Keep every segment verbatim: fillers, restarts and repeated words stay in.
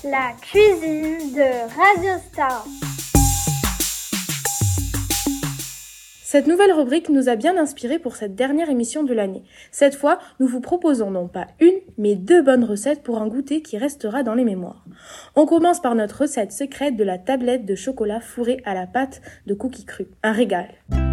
La cuisine de Radio Star. Cette nouvelle rubrique nous a bien inspirés pour cette dernière émission de l'année. Cette fois, nous vous proposons non pas une, mais deux bonnes recettes pour un goûter qui restera dans les mémoires. On commence par notre recette secrète de la tablette de chocolat fourrée à la pâte de cookies crus. Un régal.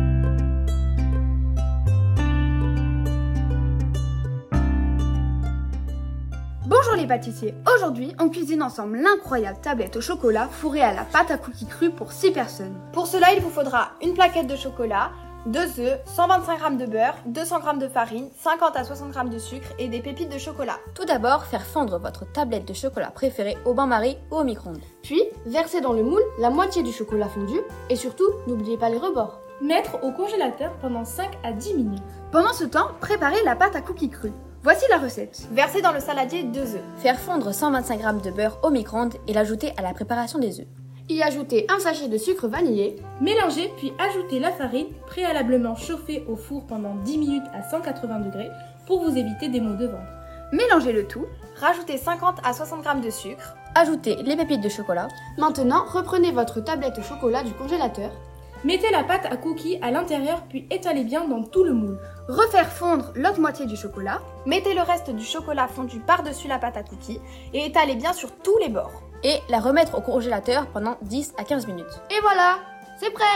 Bonjour les pâtissiers, aujourd'hui on cuisine ensemble l'incroyable tablette au chocolat fourrée à la pâte à cookies crus pour six personnes. Pour cela il vous faudra une plaquette de chocolat, deux œufs, cent vingt-cinq grammes de beurre, deux cents grammes de farine, cinquante à soixante grammes de sucre et des pépites de chocolat. Tout d'abord, faire fondre votre tablette de chocolat préférée au bain-marie ou au micro-ondes. Puis, verser dans le moule la moitié du chocolat fondu et surtout, n'oubliez pas les rebords. Mettre au congélateur pendant cinq à dix minutes. Pendant ce temps, préparez la pâte à cookies crus. Voici la recette. Versez dans le saladier deux œufs. Faire fondre cent vingt-cinq grammes de beurre au micro-ondes et l'ajouter à la préparation des œufs. Y ajouter un sachet de sucre vanillé. Mélanger puis ajouter la farine préalablement chauffée au four pendant dix minutes à cent quatre-vingts degrés pour vous éviter des maux de ventre. Mélangez le tout. Rajoutez cinquante à soixante grammes de sucre. Ajoutez les pépites de chocolat. Maintenant, reprenez votre tablette au chocolat du congélateur. Mettez la pâte à cookies à l'intérieur puis étalez bien dans tout le moule. Refaire fondre l'autre moitié du chocolat. Mettez le reste du chocolat fondu par-dessus la pâte à cookies et étalez bien sur tous les bords. Et la remettre au congélateur pendant dix à quinze minutes. Et voilà, c'est prêt!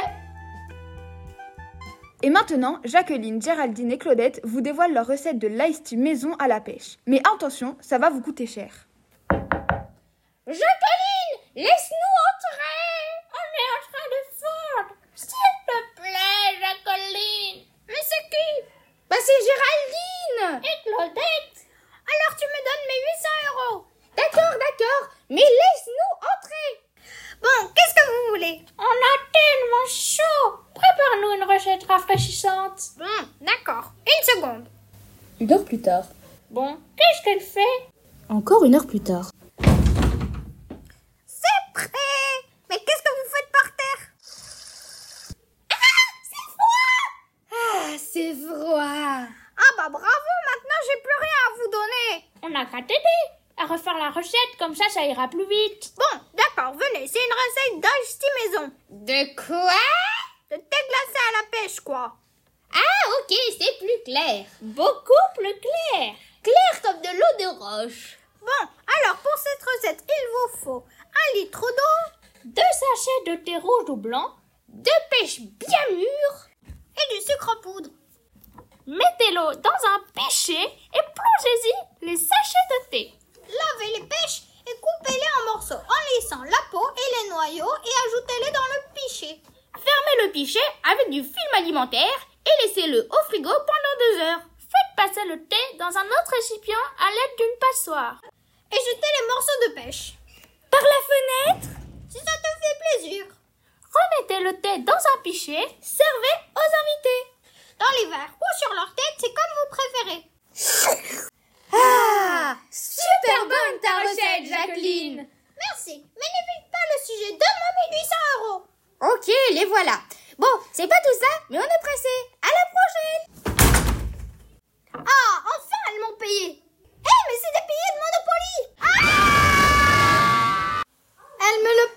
Et maintenant, Jacqueline, Géraldine et Claudette vous dévoilent leur recette de l'ice tea maison à la pêche. Mais attention, ça va vous coûter cher. Jacqueline, laisse-nous entrer! On est en train de fondre! S'il te plaît, Jacqueline! Mais c'est qui? Bah c'est Géraldine! Et Claudette? Alors tu me donnes mes huit cents euros! D'accord, d'accord, mais laisse-nous entrer! Bon, qu'est-ce que vous voulez? On a tellement chaud! Prépare-nous une recette rafraîchissante! Bon, d'accord, une seconde. Une heure plus tard. Bon, qu'est-ce qu'elle fait? Encore une heure plus tard. C'est prêt! Mais qu'est-ce que vous faites par terre? Ah, c'est froid! Ah, c'est froid! Ah bah bravo, maintenant j'ai plus rien à vous donner! On n'a qu'à t'aider à refaire la recette, comme ça ça ira plus vite. Bon, d'accord, venez, c'est une recette d'ice tea maison. De quoi? De thé glacé à la pêche, quoi. Ah, ok, c'est plus clair. Beaucoup plus clair. Clair comme de l'eau de roche. Bon, alors pour cette recette, il vous faut un litre d'eau, deux sachets de thé rouge ou blanc, deux pêches bien mûres et du sucre en poudre. Mettez-l'eau dans un pichet et plongez-y les sachets de thé. Lavez les pêches et coupez-les en morceaux en laissant la peau et les noyaux et ajoutez-les dans le pichet. Fermez le pichet avec du film alimentaire et laissez-le au frigo pendant deux heures. Faites passer le thé dans un autre récipient à l'aide d'une passoire. Et jetez les morceaux de pêche. Par la fenêtre? Si ça te fait plaisir. Remettez le thé dans un pichet, servez aux invités. Dans les verres ou sur leur tête, c'est comme vous préférez. Ah, super bonne ta recette, Jacqueline. Merci, mais n'évite pas le sujet. Donne-moi mes huit cents euros. Ok, les voilà. Bon, c'est pas tout ça, mais on est pressé. À la prochaine. Ah, enfin, elles m'ont payé. Hé, hey, mais c'est des billets de Monopoly. Ah, Elle me le